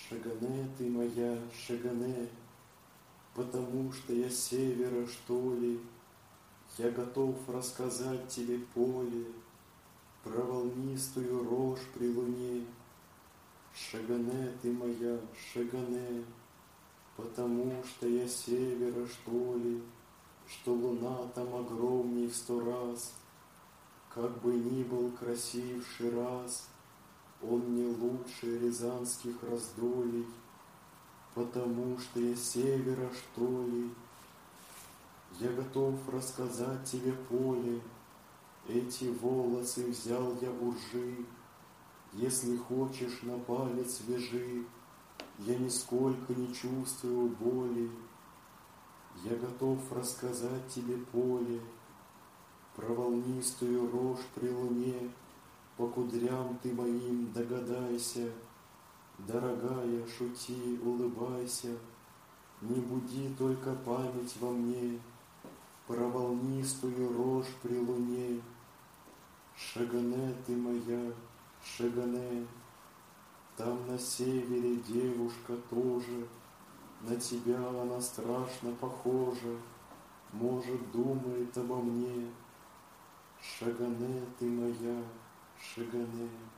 Шагане ты моя, Шагане, потому что я с севера, что ли, я готов рассказать тебе поле про волнистую рожь при луне. Шагане ты моя, Шагане, потому что я с севера, что ли, что луна там огромней в 100 раз. Как бы ни был красив Шираз, он не лучше рязанских раздолей, потому что я с севера, что ли. Я готов рассказать тебе поле, эти волосы взял я у ржи. Если хочешь, на палец вяжи, я нисколько не чувствую боли. Я готов рассказать тебе поле, про волнистую рожь при луне. По кудрям ты моим догадайся, дорогая, шути, улыбайся, не буди только память во мне про волнистую рожь при луне. Шагане ты моя, Шагане, там на севере девушка тоже, на тебя она страшно похожа, может, думает обо мне. Шагане ты моя, Шагане.